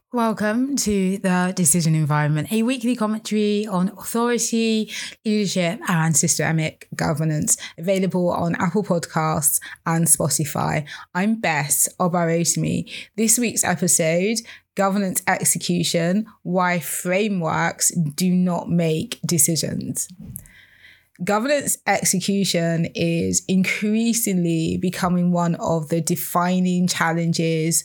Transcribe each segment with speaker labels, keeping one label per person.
Speaker 1: Welcome to The Decision Environment, a weekly commentary on authority, leadership, and systemic governance, available on Apple Podcasts and Spotify. I'm Bess Obarotimi. This week's episode, Governance Execution, Why Frameworks Do Not Make Decisions. Governance execution is increasingly becoming one of the defining challenges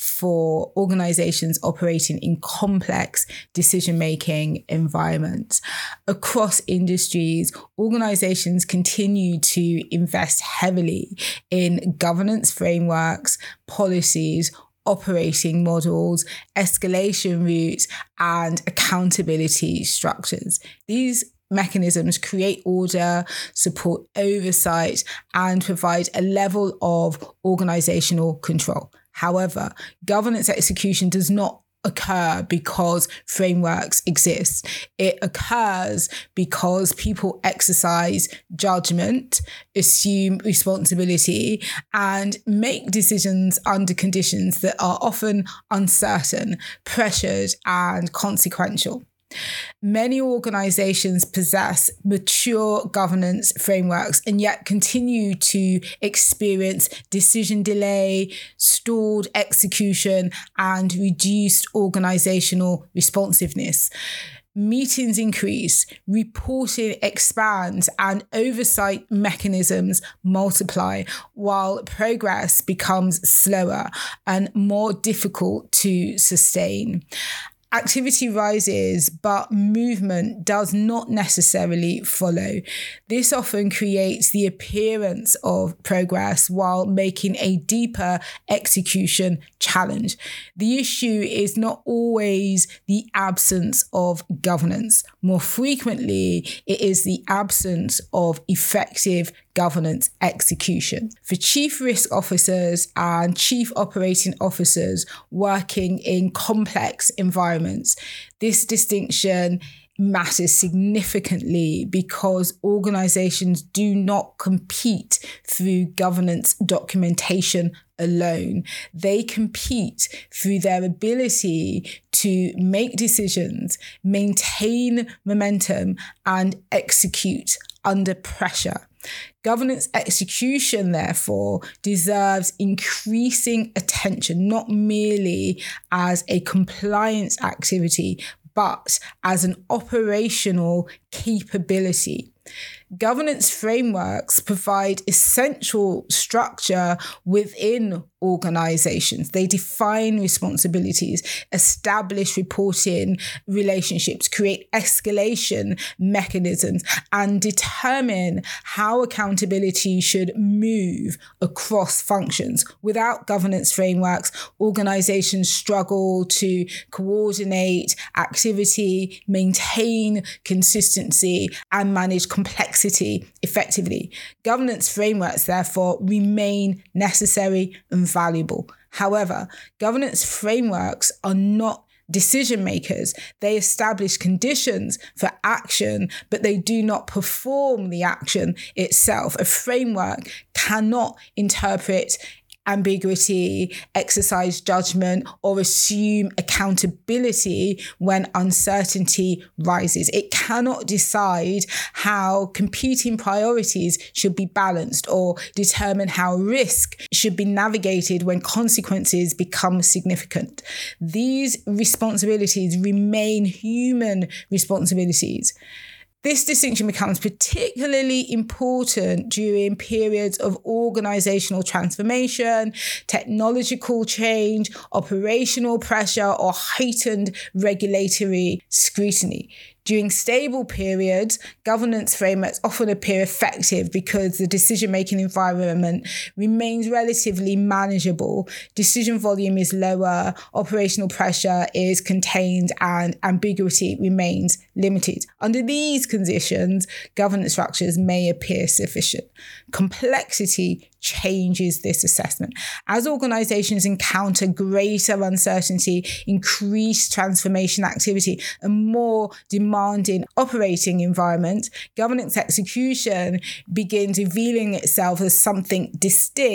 Speaker 1: for organizations operating in complex decision-making environments. Across industries, organizations continue to invest heavily in governance frameworks, policies, operating models, escalation routes, and accountability structures. These mechanisms create order, support oversight, and provide a level of organizational control. However, governance execution does not occur because frameworks exist. It occurs because people exercise judgment, assume responsibility, and make decisions under conditions that are often uncertain, pressured, and consequential. Many organizations possess mature governance frameworks and yet continue to experience decision delay, stalled execution, and reduced organizational responsiveness. Meetings increase, reporting expands, and oversight mechanisms multiply, while progress becomes slower and more difficult to sustain. Activity rises, but movement does not necessarily follow. This often creates the appearance of progress while making a deeper execution challenge. The issue is not always the absence of governance. More frequently, it is the absence of effective governance execution. For chief risk officers and chief operating officers working in complex environments, this distinction matters significantly because organizations do not compete through governance documentation alone. They compete through their ability to make decisions, maintain momentum, and execute under pressure. Governance execution, therefore, deserves increasing attention, not merely as a compliance activity, but as an operational capability. Governance frameworks provide essential structure within organizations. They define responsibilities, establish reporting relationships, create escalation mechanisms, and determine how accountability should move across functions. Without governance frameworks, organizations struggle to coordinate activity, maintain consistency, and manage complexity effectively. Governance frameworks, therefore, remain necessary and valuable. However, governance frameworks are not decision makers. They establish conditions for action, but they do not perform the action itself. A framework cannot interpret ambiguity, exercise judgment, or assume accountability when uncertainty rises. It cannot decide how competing priorities should be balanced or determine how risk should be navigated when consequences become significant. These responsibilities remain human responsibilities. This distinction becomes particularly important during periods of organizational transformation, technological change, operational pressure, or heightened regulatory scrutiny. During stable periods, governance frameworks often appear effective because the decision-making environment remains relatively manageable, decision volume is lower, operational pressure is contained, and ambiguity remains limited. Under these conditions, governance structures may appear sufficient. Complexity changes this assessment. As organizations encounter greater uncertainty, increased transformation activity, and more demanding operating environment, governance execution begins revealing itself as something distinct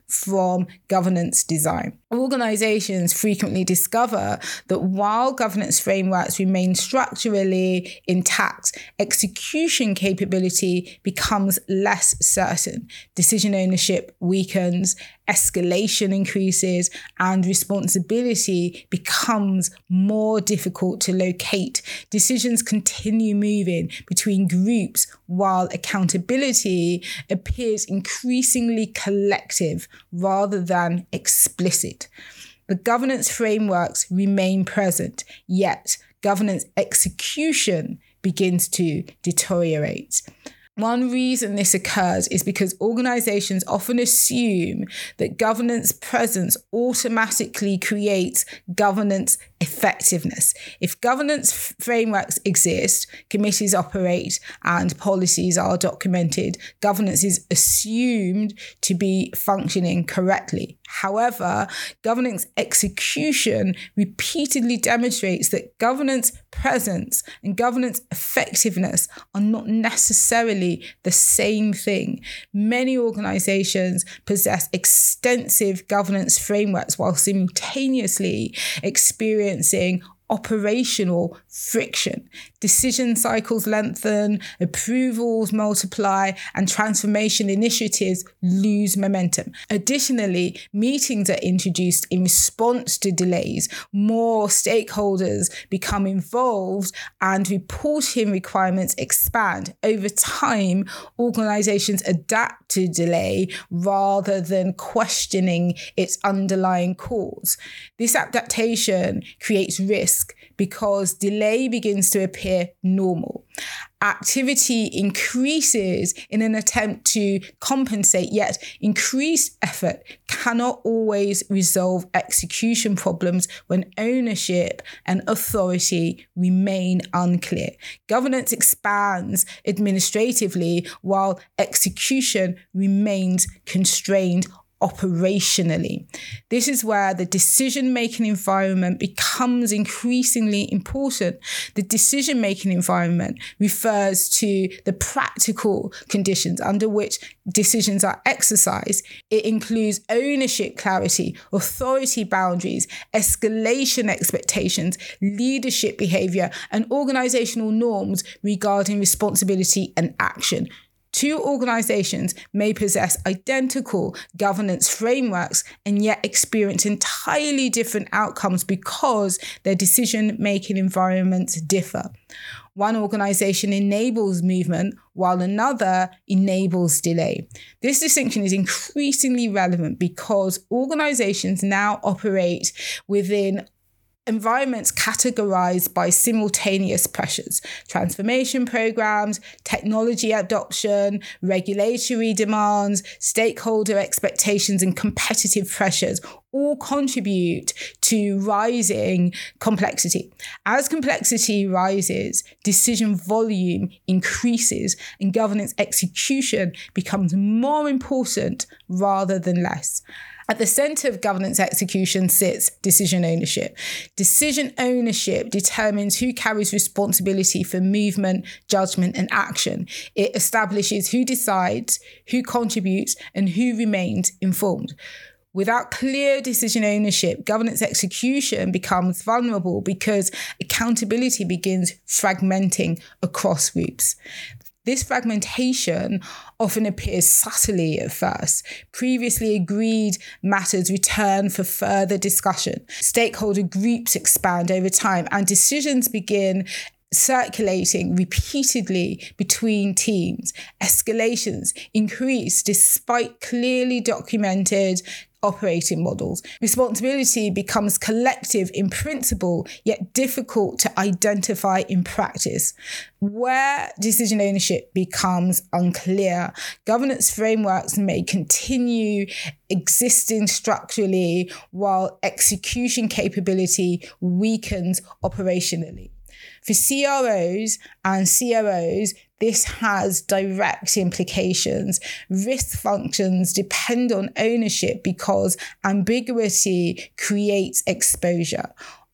Speaker 1: from governance design. Organizations frequently discover that while governance frameworks remain structurally intact, execution capability becomes less certain. Decision ownership weakens, escalation increases, and responsibility becomes more difficult to locate. Decisions continue moving between groups while accountability appears increasingly collective rather than explicit. The governance frameworks remain present, yet governance execution begins to deteriorate. One reason this occurs is because organizations often assume that governance presence automatically creates governance effectiveness. If governance frameworks exist, committees operate, and policies are documented, governance is assumed to be functioning correctly. However, governance execution repeatedly demonstrates that governance presence and governance effectiveness are not necessarily the same thing. Many organizations possess extensive governance frameworks while simultaneously experiencing operational friction. Decision cycles lengthen, approvals multiply, and transformation initiatives lose momentum. Additionally, meetings are introduced in response to delays. More stakeholders become involved and reporting requirements expand. Over time, organizations adapt to delay rather than questioning its underlying cause. This adaptation creates risk because delay begins to appear normal. Activity increases in an attempt to compensate, yet increased effort cannot always resolve execution problems when ownership and authority remain unclear. Governance expands administratively while execution remains constrained operationally. This is where the decision-making environment becomes increasingly important. The decision-making environment refers to the practical conditions under which decisions are exercised. It includes ownership clarity, authority boundaries, escalation expectations, leadership behavior, and organizational norms regarding responsibility and action. Two organizations may possess identical governance frameworks and yet experience entirely different outcomes because their decision-making environments differ. One organization enables movement while another enables delay. This distinction is increasingly relevant because organizations now operate within environments categorized by simultaneous pressures: transformation programs, technology adoption, regulatory demands, stakeholder expectations, and competitive pressures all contribute to rising complexity. As complexity rises, decision volume increases and governance execution becomes more important rather than less. At the center of governance execution sits decision ownership. Decision ownership determines who carries responsibility for movement, judgment, and action. It establishes who decides, who contributes, and who remains informed. Without clear decision ownership, governance execution becomes vulnerable because accountability begins fragmenting across groups. This fragmentation often appears subtly at first. Previously agreed matters return for further discussion. Stakeholder groups expand over time, and decisions begin circulating repeatedly between teams. Escalations increase despite clearly documented operating models. Responsibility becomes collective in principle, yet difficult to identify in practice. Where decision ownership becomes unclear, governance frameworks may continue existing structurally while execution capability weakens operationally. For CROs and COOs, this has direct implications. Risk functions depend on ownership because ambiguity creates exposure.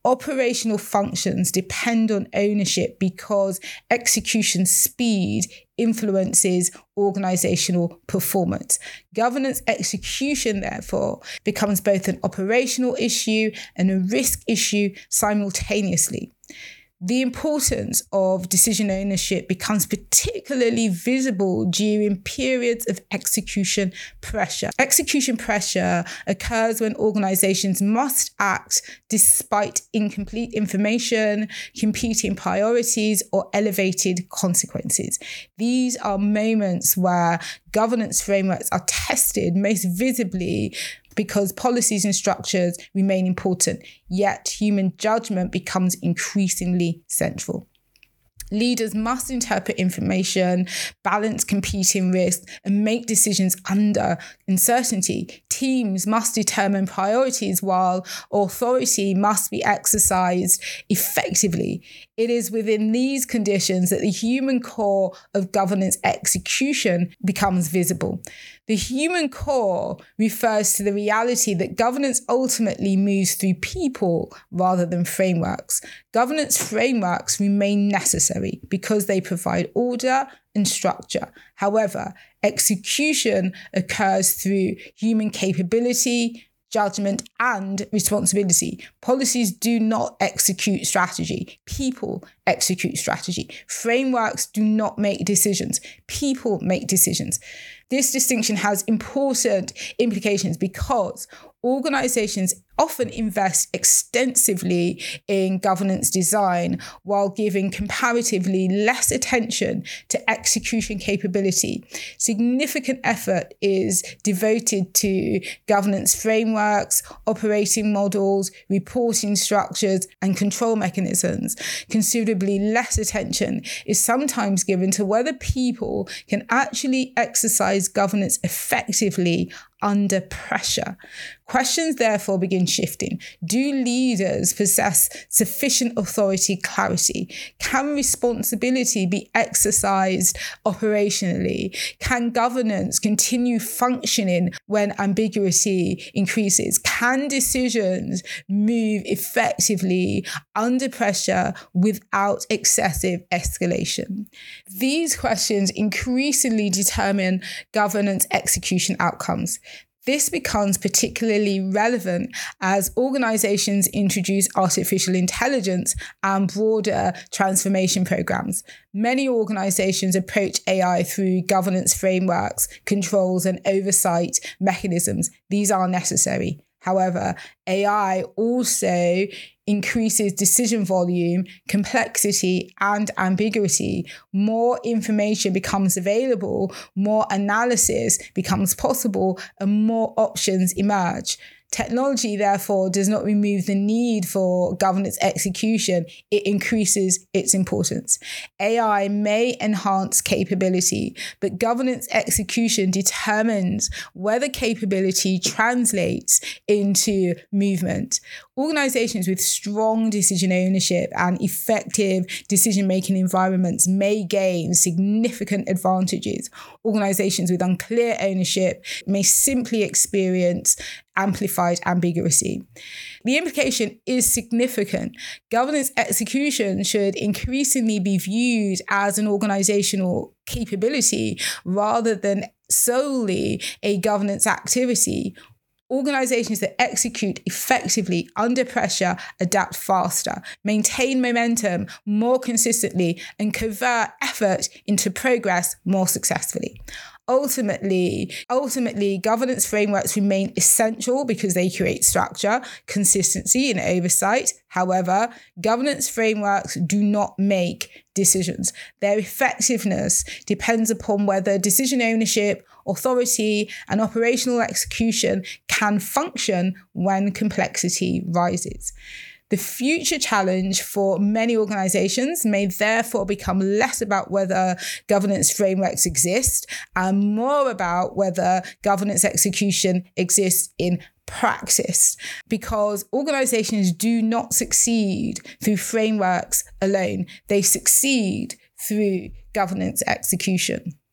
Speaker 1: Operational functions depend on ownership because execution speed influences organizational performance. Governance execution, therefore, becomes both an operational issue and a risk issue simultaneously. The importance of decision ownership becomes particularly visible during periods of execution pressure. Execution pressure occurs when organizations must act despite incomplete information, competing priorities, or elevated consequences. These are moments where governance frameworks are tested most visibly because policies and structures remain important, yet human judgment becomes increasingly central. Leaders must interpret information, balance competing risks, and make decisions under uncertainty. Teams must determine priorities while authority must be exercised effectively. It is within these conditions that the human core of governance execution becomes visible. The human core refers to the reality that governance ultimately moves through people rather than frameworks. Governance frameworks remain necessary because they provide order and structure. However, execution occurs through human capability, judgment, and responsibility. Policies do not execute strategy. People execute strategy. Frameworks do not make decisions. People make decisions. This distinction has important implications because organizations often invest extensively in governance design while giving comparatively less attention to execution capability. Significant effort is devoted to governance frameworks, operating models, reporting structures, and control mechanisms. Considerably less attention is sometimes given to whether people can actually exercise governance effectively under pressure. Questions therefore begin shifting. Do leaders possess sufficient authority clarity? Can responsibility be exercised operationally? Can governance continue functioning when ambiguity increases? Can decisions move effectively under pressure without excessive escalation? These questions increasingly determine governance execution outcomes. This becomes particularly relevant as organizations introduce artificial intelligence and broader transformation programs. Many organizations approach AI through governance frameworks, controls, and oversight mechanisms. These are necessary. However, AI also increases decision volume, complexity, and ambiguity. More information becomes available, more analysis becomes possible, and more options emerge. Technology, therefore, does not remove the need for governance execution. It increases its importance. AI may enhance capability, but governance execution determines whether capability translates into movement. Organizations with strong decision ownership and effective decision-making environments may gain significant advantages. Organizations with unclear ownership may simply experience amplified ambiguity. The implication is significant. Governance execution should increasingly be viewed as an organizational capability rather than solely a governance activity. Organizations that execute effectively under pressure adapt faster, maintain momentum more consistently, and convert effort into progress more successfully. Ultimately, governance frameworks remain essential because they create structure, consistency, and oversight. However, governance frameworks do not make decisions. Their effectiveness depends upon whether decision ownership, authority, and operational execution can function when complexity rises. The future challenge for many organizations may therefore become less about whether governance frameworks exist and more about whether governance execution exists in practice, because organizations do not succeed through frameworks alone. They succeed through governance execution.